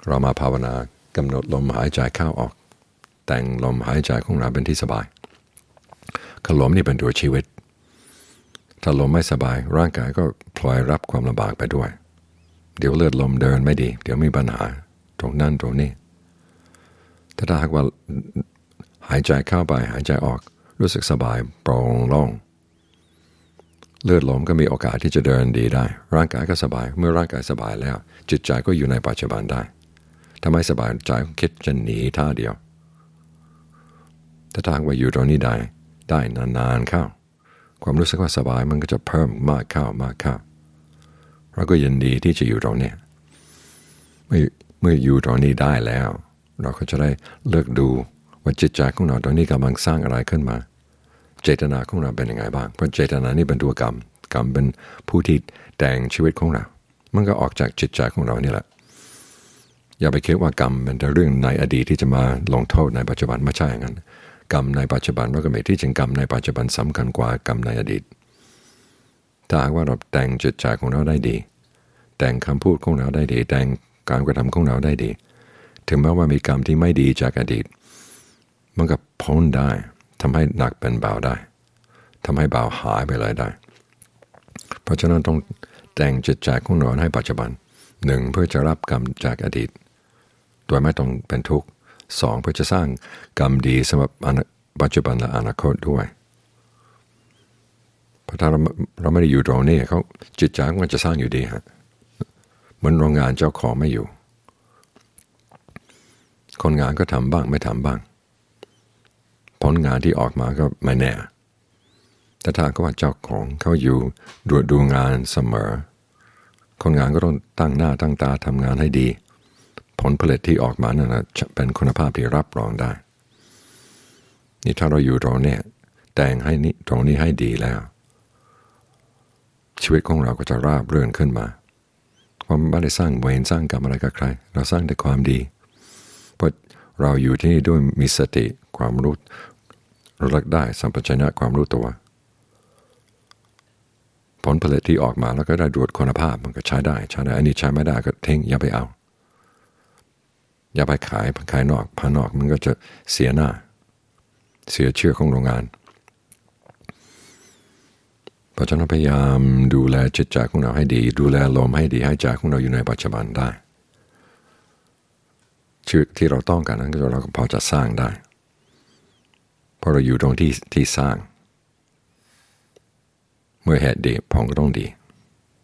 เรามาภาวนากำหนดลมหายใจเข้าออกแต่งลมหายใจของเราเป็นที่สบายลมนี่เป็นตัวชีวิตถ้าลมไม่สบายร่างกายก็พลอยรับความลำบากไปด้วยเดี๋ยวเลือดลมเดินไม่ดีเดี๋ยวมีปัญหาตรงนั้นตรงนี้ถ้าหากว่าหายใจเข้าไปหายใจออกรู้สึกสบายโปร่งโล่งเลือดลมก็มีโอกาสที่จะเดินดีได้ร่างกายก็สบายเมื่อร่างกายสบายแล้วจิตใจก็อยู่ในปัจจุบันได้ถ้าไม่สบายใจคิดจะหนีท่าเดียวถ้าทางว่าอยู่ตรงนี้ได้นานๆเข้าความรู้สึกว่าสบายมันก็จะเพิ่มมากเข้าเราก็ยินดีที่จะอยู่ตรงนี้เมื่ออยู่ตรงนี้ได้แล้วเราก็จะได้เลือกดูว่าจิตใจของเราตอนนี้กำลังสร้างอะไรขึ้นมาเจตนาของเราเป็นยังไงบ้างเพราะเจตนานี่เป็นตัวกรรมเป็นผู้ที่แต่งชีวิตของเรามันก็ออกจากจิตใจของเรานี่แหละอย่าไปคิดว่ากรรมเป็นแต่เรื่องในอดีตที่จะมาลงโทษในปัจจุบันไม่ใช่อย่างนั้นกรรมในปัจจุบันเราก็ไม่ที่จริงกรรมในปัจจุบันสำคัญกว่ากรรมในอดีตถ้าหากว่าเราแต่งจิตใจของเราได้ดีแต่งคำพูดของเราได้ดีแต่งการกระทำของเราได้ดีถึงแม้ว่ามีกรรมที่ไม่ดีจากอดีตมันก็พ้นได้ทำให้หนักเป็นเบาได้ทำให้เบาหายไปเลยได้เพราะฉะนั้นต้องแต่งจิตใจของเราให้ปัจจุบันหนึ่งเพื่อจะรับกรรมจากอดีตโดยไม่ต้องเป็นทุกข์สองเพื่อจะสร้างกรรมดีสำหรับปัจจุบันและอนาคตด้วยเพราะถ้าเราไม่ได้อยู่ตรงนี้เขาจิตใจมันจะสร้างอยู่ดีฮะเหมือนโรงงานเจ้าของไม่อยู่คนงานก็ทำบ้างไม่ทำบ้างผลงานที่ออกมาก็ไม่แน่แต่ถ้าก็ว่าเจ้าของเขาอยู่ดูงานเสมอคนงานก็ต้องตั้งหน้าตั้งตาทำงานให้ดีผลผลิตที่ออกมานั่นนะเป็นคุณภาพที่รับรองได้นี่ถ้าเราอยู่ตรงนี้แต่งให้นี่ตรงนี้ให้ดีแล้วชีวิตของเราก็จะราบรื่นขึ้นมาความไม่ได้สร้างเวรสร้างกรรมอะไรกับใครเราสร้างแต่ความดีเพราะเราอยู่ที่นี่ด้วยมีสติความรู้ระลึกได้สัมปชัญญะความรู้ตัวผลผลิตที่ออกมาแล้วก็ได้ดูดคุณภาพมันก็ใช้ได้อันนี้ใช้ไม่ได้ก็ทิ้งอย่าไปเอาอย่าไปขายนอกภายนอกมันก็จะเสียหน้าเสียชื่อของโรงงานเพราะฉะนั้นพยายามดูแลจิตใจของเราให้ดีดูแลลมให้ดีให้ใจของเราอยู่ในปัจจุบันได้ชีวิตที่เราต้องการนั้นเราก็พอจะสร้างได้เพราะเราอยู่ตรงที่สร้างเมื่อเหตุดีผลก็ต้องดี